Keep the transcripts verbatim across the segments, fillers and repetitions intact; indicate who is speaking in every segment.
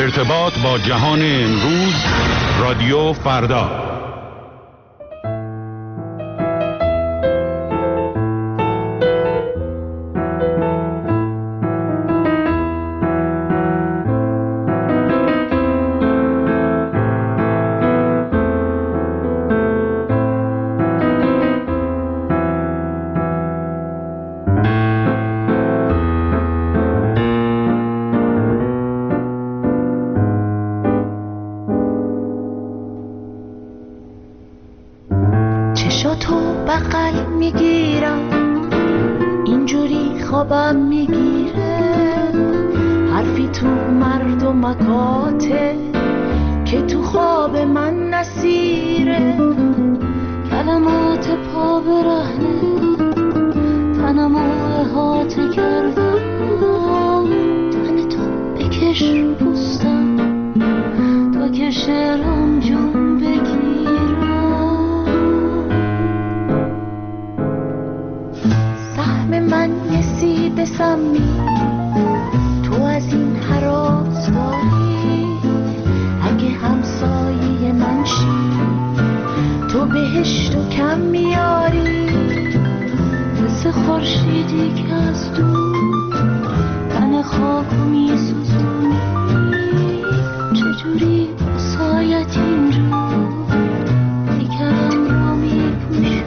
Speaker 1: ارتباط با جهان امروز، رادیو فردا.
Speaker 2: چشاتو بغل میگیرم، اینجوری خوابم میگیره، حرفی تو مردمکاته که تو خواب من نسیره، کلمات پا برهنه تنمو احاطه کرده، تن تو بکش رو پوستم تا که شعرام جون بگیرم. من یه سیب سمی تو از این حراس داری، اگه همسایه من شی تو بهشتو کم میاری، مثل خورشیدی که از دور تن خاکو میسوزونی، چجوری سایت اینجور دیگرم رو میپوشونی.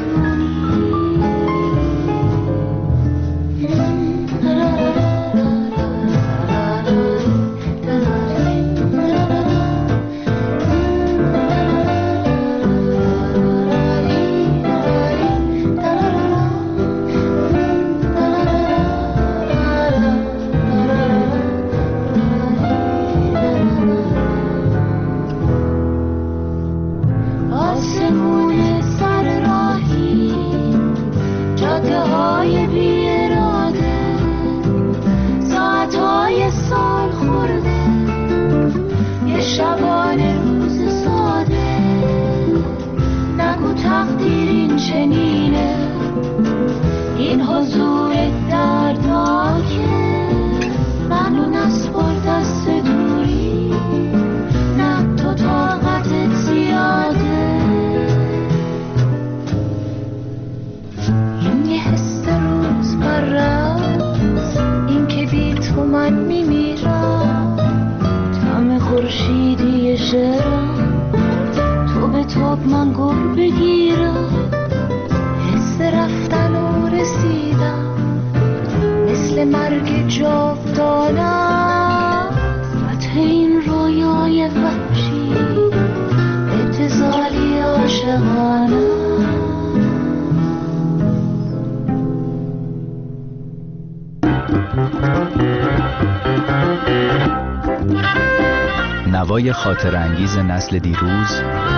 Speaker 3: نوای خاطر انگیز نسل دیروز،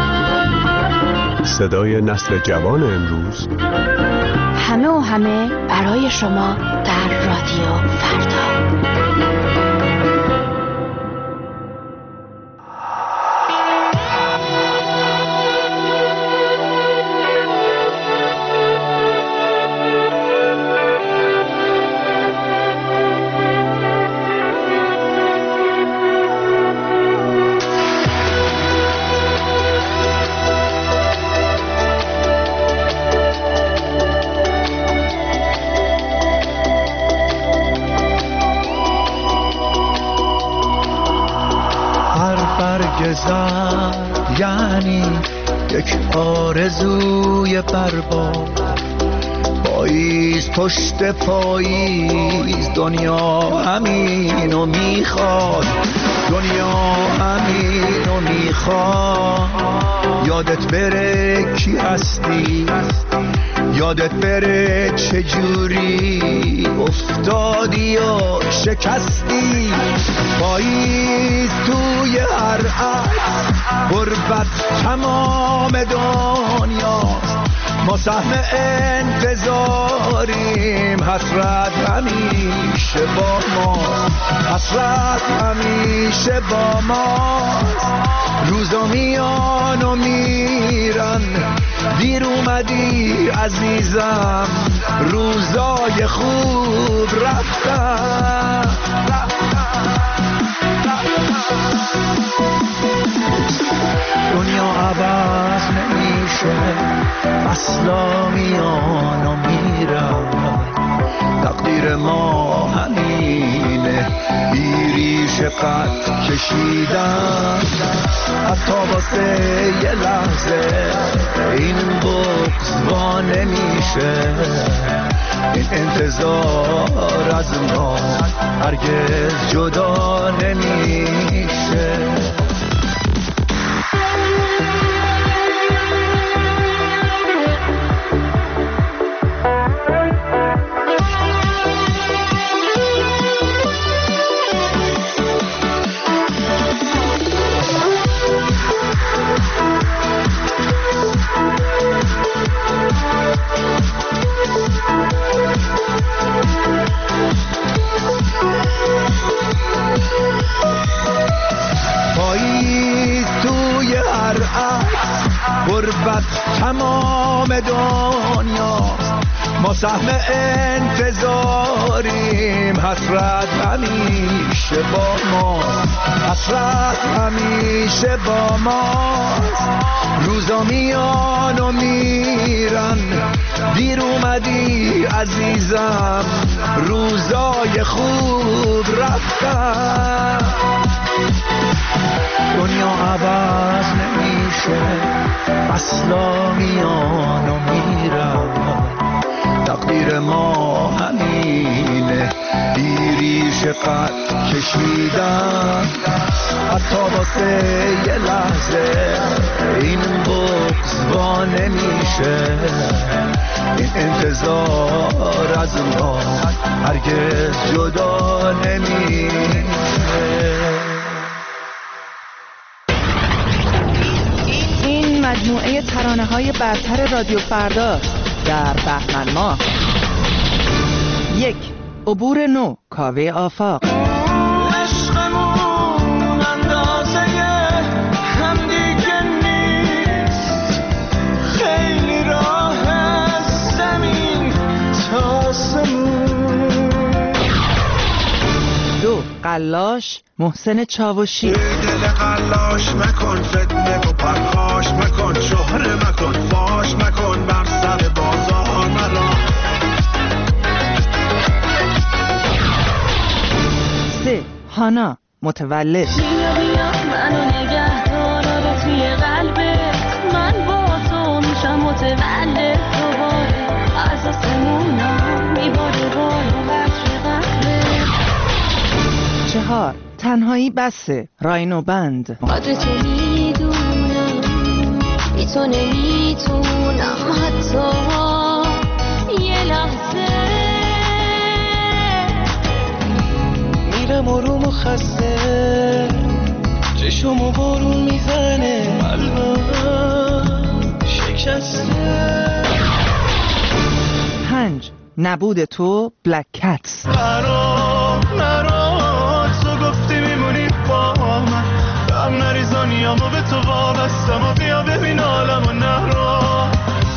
Speaker 4: صدای نسل جوان امروز،
Speaker 2: همه و همه برای شما در رادیو فردا.
Speaker 5: زرد یعنی یک آرزوی برباد، پاییز پشت پاییز دنیا همینو میخواد، دنیا همینو میخواد. یادت بره کی هستی، یادت بره چجوری افتادی و شکستی. پاییز توی هر عکس غربت تمام دنیاست، ما سهم انتظاریم، حسرت همیشه با ماست، حسرت همیشه با ماست. روزا میان و میرن، دیر اومدی عزیزم، روزای خوب رفتن. فصلا میان و میرن، تقدیر ما همینه، بیریش قد کشیدن، حتی واسه یه لحظه این بغض وا نمیشه، این انتظار از ما هرگز جدا نمیشه. غربت تمام دنیاست، ما سهم انتظاریم، حسرت همیشه با ماست، حسرت همیشه با ماست، روزا میان و میرن، دیر اومدی عزیزم، روزای خوب رفتن، دنیا عوض نمیشه، اصلا میان و میرن، تقدیر ما همینه، بیریش قد کشیدن، حتی واسه یه لحظه این بغض وا نمیشه، این انتظار از ما هرگز جدا نمیشه.
Speaker 6: مجموعه ترانه‌های برتر رادیو فردا در بهمن ماه. یک، عبور نو، کاوه آفاق.
Speaker 7: عشقمون اندازه هم دیگه نیست، خیلی راه از زمین تا آسمون.
Speaker 6: دو، قلاش، محسن چاوشی.
Speaker 7: دل قلاش مکن، فتنه و پرخاش مکن، شهره مکن، فاش مکن، بر سر بازار مرا.
Speaker 6: سه، هانا، متولد.
Speaker 8: بیا بیا منو نگه دار توی قلبت، من با تو میشم متولد دوباره، از آسمونم میباره بالا قطر قطره.
Speaker 6: چهار، تنهایی بسه، راینو بند.
Speaker 8: قدر تو میدونم، بی تو نمیتونم حتی یه لحظه.
Speaker 7: میرم آروم و خسته، چشمو بارون میزنه، قلبم شکسته.
Speaker 6: پنج، نبود تو، بلک کتس.
Speaker 7: نرا نرا تو گفتی میمونی با من، هم نریزانیامو به تو وابستم و بیا ببین عالمو نرا.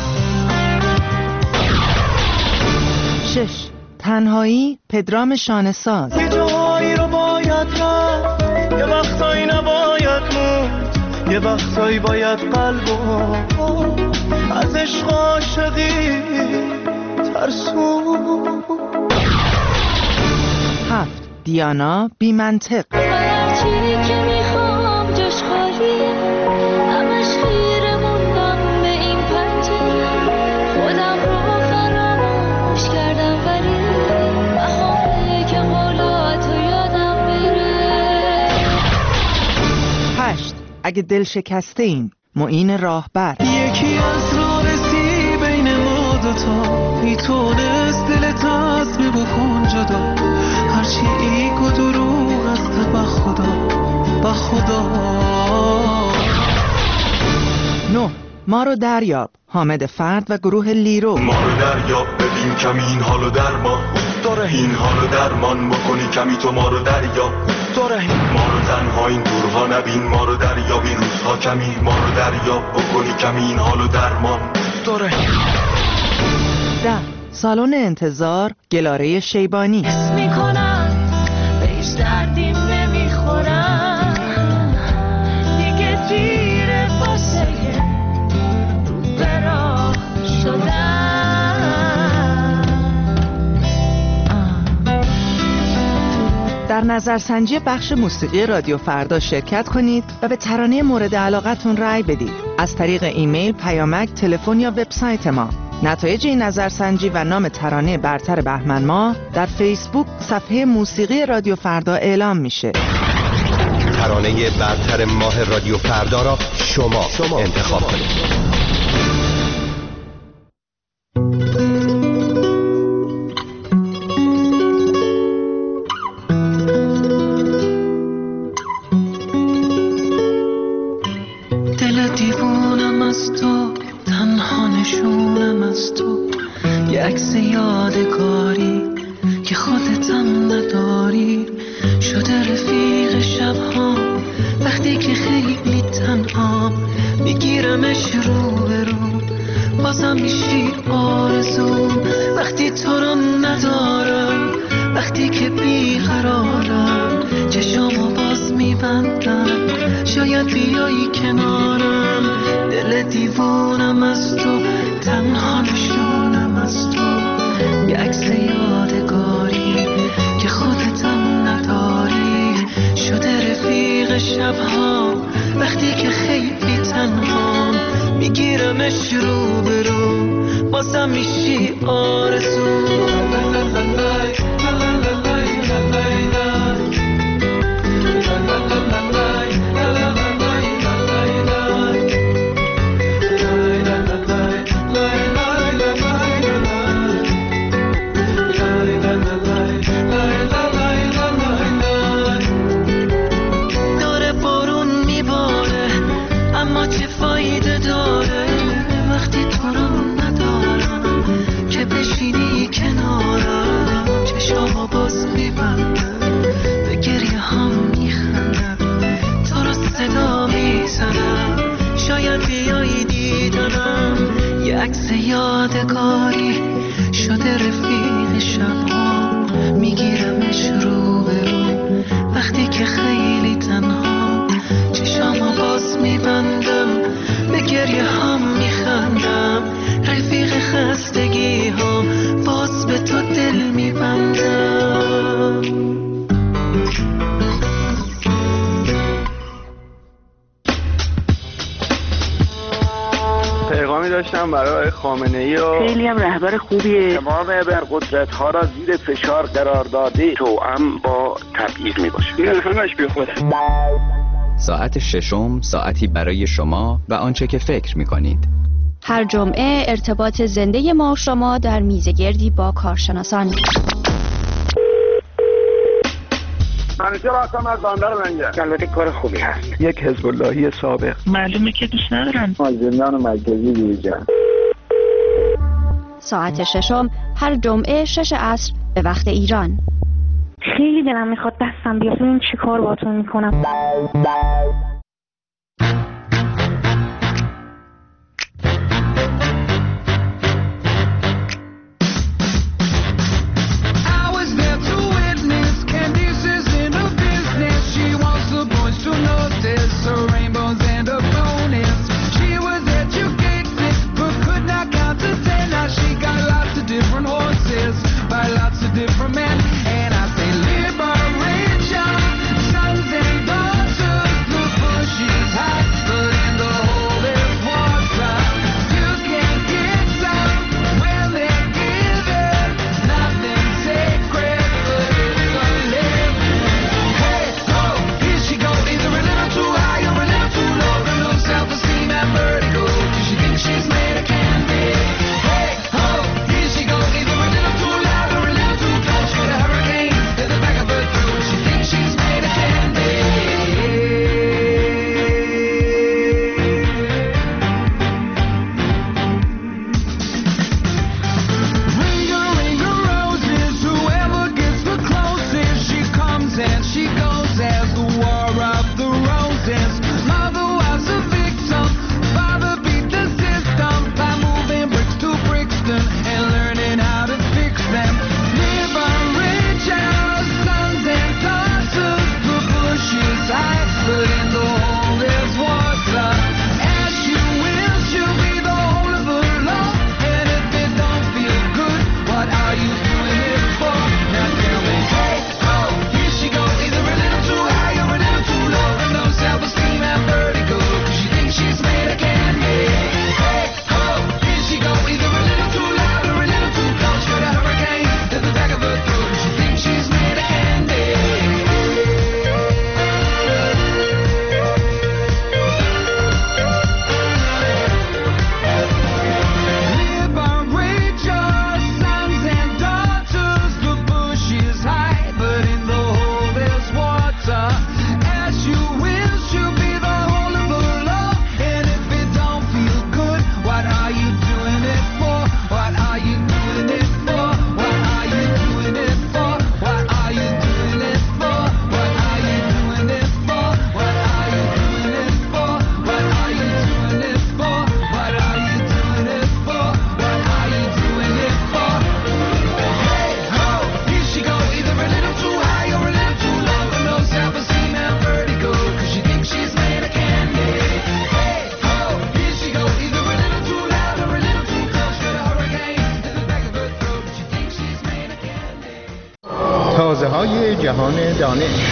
Speaker 6: شش، تنهایی، پدرام شانه‌ساز.
Speaker 7: یه جایی رو باید رفت، یه وقتایی نباید موند، یه وقتایی باید قلبو از عشق عاشقی ترسون.
Speaker 6: هفت، دیانا، بی منطق.
Speaker 8: هرچی که میخوام جاش خالیه، همش خیره موندم به این پنجره، خودم رو فراموش کردم ولی بخواه که قولاتو یادم بره.
Speaker 6: هشت، اگه دل شکسته این، معین راهبر.
Speaker 7: یکی از رابطی بین ما دوتا میتونست دلت از می بکن جدا، هرچی ایک و دروغ است با خدا با خدا.
Speaker 6: نه، ما رو دریاب، حامد فرد و گروه لیرو.
Speaker 9: ما رو دریاب ببین کمی این حالو درمان داره، این حالو درمان بکنی کمی تو ما رو دریاب داره، ما رو تنها این دورها نبین، ما رو دریاب این روزها کمی، ما رو دریاب بکنی کمی این حالو درمان داره.
Speaker 6: ده، سالن انتظار، گلاره شیبانی.
Speaker 8: حس میکنم بهش دردیم نمیخورم، دیگه دیره واسه رو براش
Speaker 6: نظرسنجی بخش موسیقی رادیو فردا شرکت کنید و به ترانه مورد علاقتون رأی بدید از طریق ایمیل، پیامک، تلفن یا وبسایت ما. نتایج این نظرسنجی و نام ترانه برتر بهمن ماه در فیسبوک صفحه موسیقی رادیو فردا اعلام میشه.
Speaker 4: ترانه برتر ماه رادیو فردا را شما, شما انتخاب کنید.
Speaker 7: دل دیوونم از تو، تنها نشونم از تو، یه عکس یادگاری که خودتم نداری، شده رفیق شبها وقتی که خیلی تنها، میگیرمش رو به رو بازم میشی آرزو، وقتی تو رو ندارم، وقتی که بیقرارم، چشامو باز میبندم، شاید بیایی کنارم. دل دیوونم از تو، تنها نشونم از تو، یه عکس یادگاری که خودتم نداری، شده رفیق شبها وقتی که خیلی تنها، میگیرمش رو به رو بازم میشی آرزو. عکس یادگاری شده رفیق شبها، میگیرمش رو به رو وقتی که خیلی تنها، چشامو باز میبندم، به گریه هم میخندم، رفیق خستگی ها باز به تو دل میبندم.
Speaker 10: پیغامی داشتم برای خامنه‌ای و
Speaker 11: خیلی هم رهبر خوبیه،
Speaker 10: تمام ابرقدرت ها را زیر فشار قرار داده، توأم با تبعیض می باشه. این همش بی خوده.
Speaker 3: ساعت ششم ساعتی برای شما و آنچه که فکر می کنید.
Speaker 2: هر جمعه ارتباط زنده ما شما در میزگردی با کارشناسان.
Speaker 10: منیجر هستم از بندر منگه. البته کار خوبی هست. یک حزب اللهی سابق.
Speaker 11: معلومه که دوست ندارن.
Speaker 10: از زندان مرکزی بیرون.
Speaker 2: ساعت ششم هر جمعه شش عصر به وقت ایران.
Speaker 11: خیلی دلم میخواد دستم بیاد، ببین چی کار باهاتون میکنم.
Speaker 7: Different men, and I say liberation, sons and daughters, look for
Speaker 5: جهان دانش.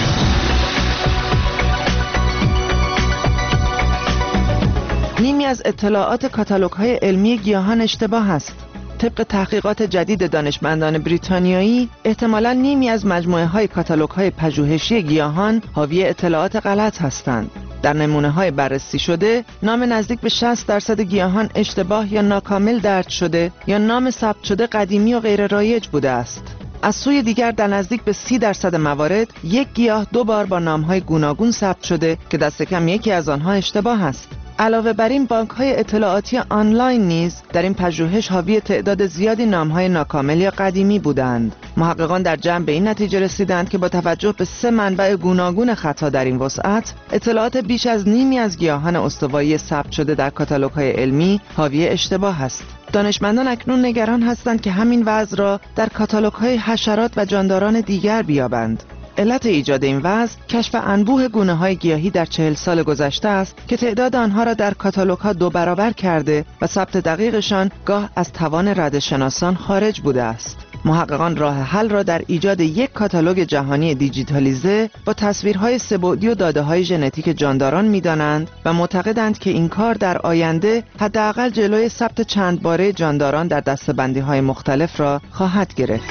Speaker 6: نیمی از اطلاعات کاتالوگ‌های علمی گیاهان اشتباه است. طبق تحقیقات جدید دانشمندان بریتانیایی، احتمالاً نیمی از مجموعه‌های کاتالوگ‌های پژوهشی گیاهان حاوی اطلاعات غلط هستند. در نمونه‌های بررسی شده، نام نزدیک به شصت درصد گیاهان اشتباه یا ناکامل درج شده یا نام ثبت شده قدیمی و غیر رایج بوده است. از سوی دیگر در نزدیک به سی درصد موارد، یک گیاه دو بار با نام‌های گوناگون ثبت شده که دست کم یکی از آنها اشتباه است. علاوه بر این، بانک‌های اطلاعاتی آنلاین نیز در این پژوهش حاوی تعداد زیادی نام‌های ناکامل یا قدیمی بودند. محققان در جمع به این نتیجه رسیدند که با توجه به سه منبع گوناگون خطا در این وسعت، اطلاعات بیش از نیمی از گیاهان استوایی ثبت شده در کاتالوگ‌های علمی حاوی اشتباه است. دانشمندان اکنون نگران هستند که همین وضع را در کاتالوگ‌های حشرات و جانداران دیگر بیابند. علت ایجاد این وضع کشف انبوه گونه‌های گیاهی در چهل سال گذشته است که تعداد آنها را در کاتالوگ‌ها دو برابر کرده و ثبت دقیقشان گاه از توان ردشناسان خارج بوده است. محققان راه حل را در ایجاد یک کاتالوگ جهانی دیجیتالیزه با تصویرهای سه‌بعدی و داده‌های ژنتیک جانداران می‌دانند و معتقدند که این کار در آینده حداقل جلوی ثبت چند باره جانداران در دسته‌بندی‌های مختلف را خواهد گرفت.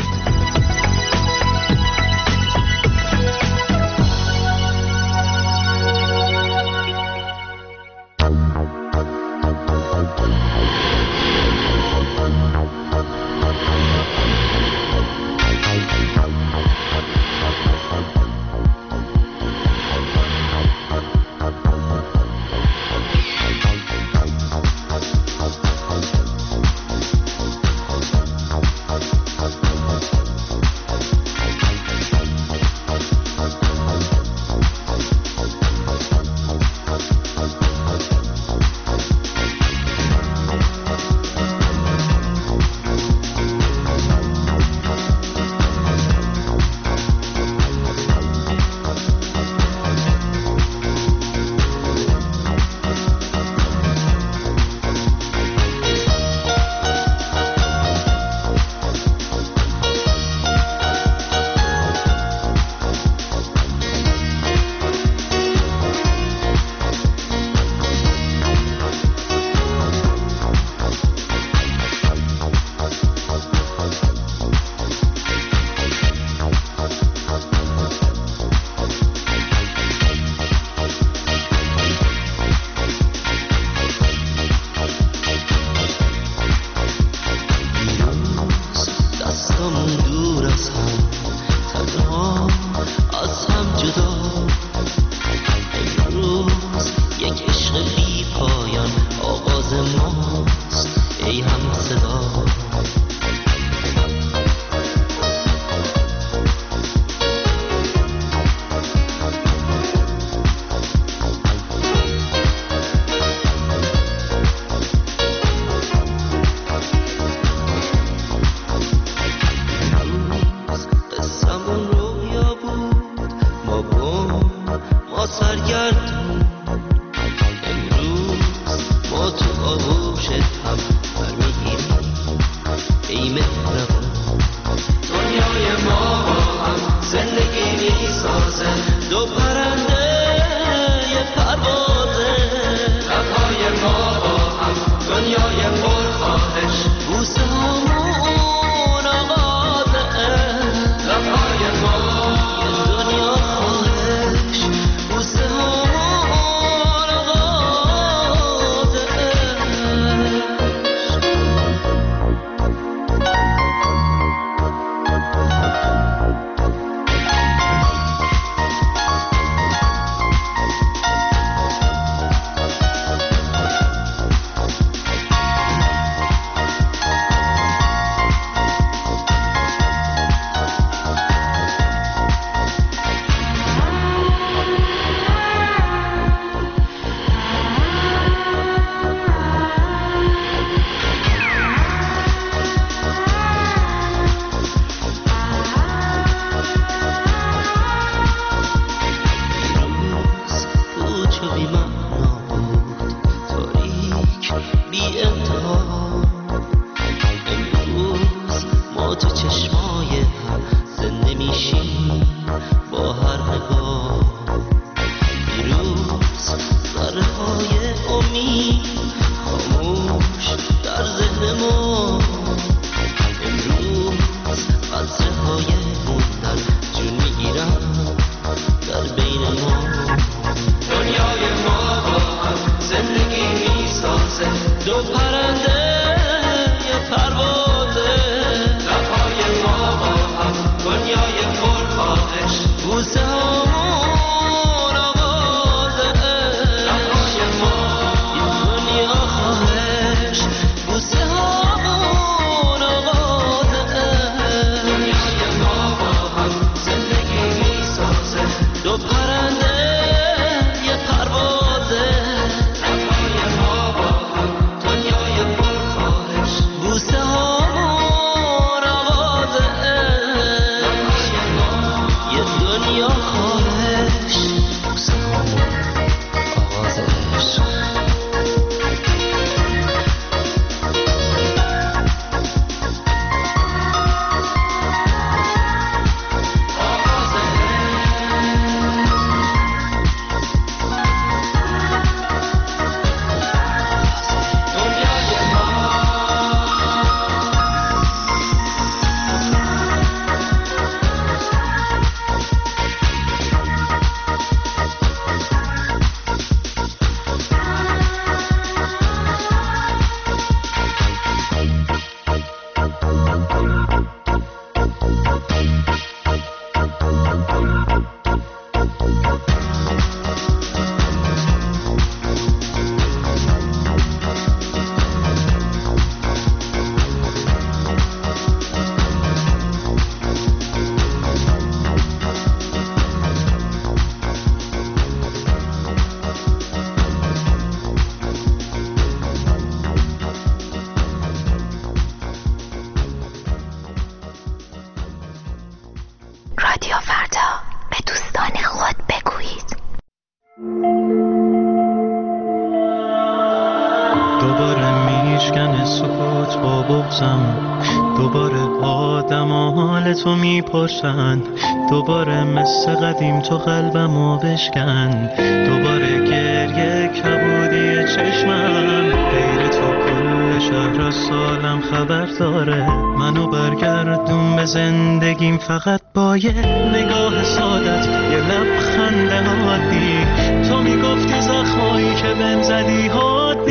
Speaker 7: شد با بغزم، دوباره آدم حال تو میپرسن، دوباره مثل قدیم تو قلبمو بشکن، دوباره گریه کبودی چشمم، غیر تو کل شهر از سالم خبر داره، منو برگردون به زندگیم فقط با یه نگاه سادت، یه لبخند عادی. تو میگفتی زخمایی که بهم زدی حاد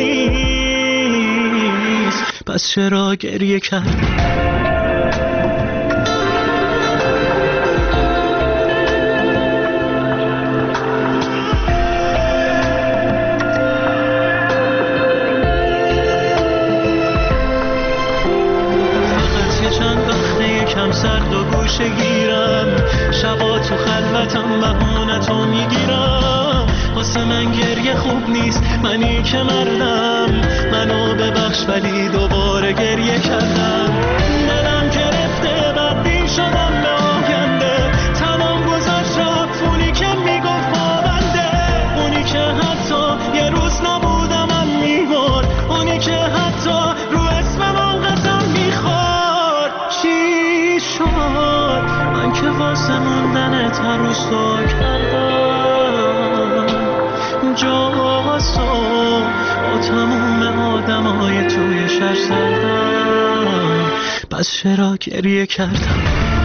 Speaker 7: نیست، پس چرا گریه کردی؟ سرد و گوشه گیرم، شبا تو خلوتم بهونتو میگیرم، واسه من گریه خوب نیست، منی که مردم، منو ببخش ولی دوباره گریه کردم، دلم گرفته بدبین شدم به آینده، تمام گذشت رفت اونی که میگفت پابنده، اونی که حتی یه روز نبودم من میبرد، اونی که حتی رو اسمم قسم میخورد. چی من که واسه موندنت هر روز تو کردم جاسو با تموم آدمای توی شهر سردم، پس چرا گریه کردم؟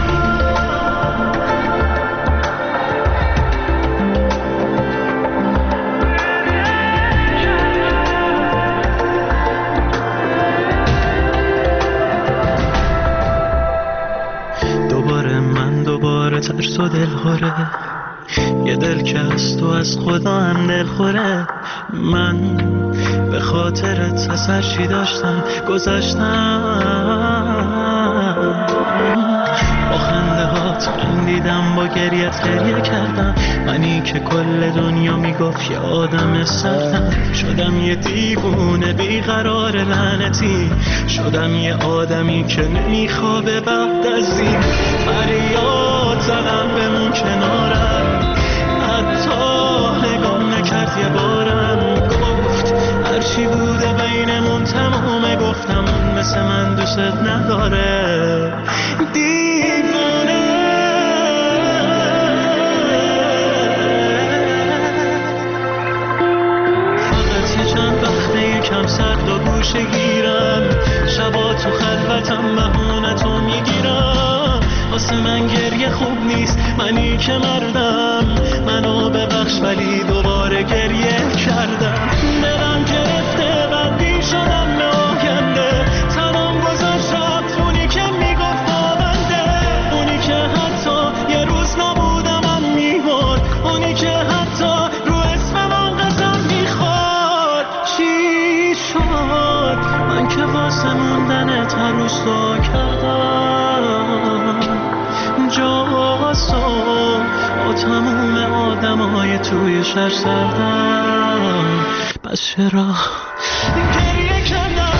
Speaker 7: ترس و دل خوره، یه دل که از تو از خدا هم دل خوره، من به خاطرت اثر چی داشتم گذاشتم، با خنده هات خندیدم، با گریت گریه کردم، منی که کل دنیا میگفت یه آدم سردم، شدم یه دیوونه بیقرار لعنتی، شدم یه آدمی که نمیخوابه بعد از این، فریاد زدم بمون کنارم، حتی نگام نکرد یه بارم، گفت هرچی بوده بینمون تمومه، گفتم اون مثل من دوست نداره، دیوونه. فقط یه چند وقته یکم سرد و گوشه گیرم، شبا تو خلوتم بهونتو میگیرم، واسه من گریه خوب نیست، منی که مردم، منو ببخش ولی دوباره گریه کردم، دلم گرفته بدبین شدم به آینده، تمام گذشت رفت اونی که میگفت پابنده، اونی که حتی یه روز نبودم من میبرد، اونی که حتی رو اسمم قسم میخورد. چی شد من که واسه موندنت هر روز تو کردم جاسو با تموم آدمای توی شهر سردم، پس چرا گریه کردم؟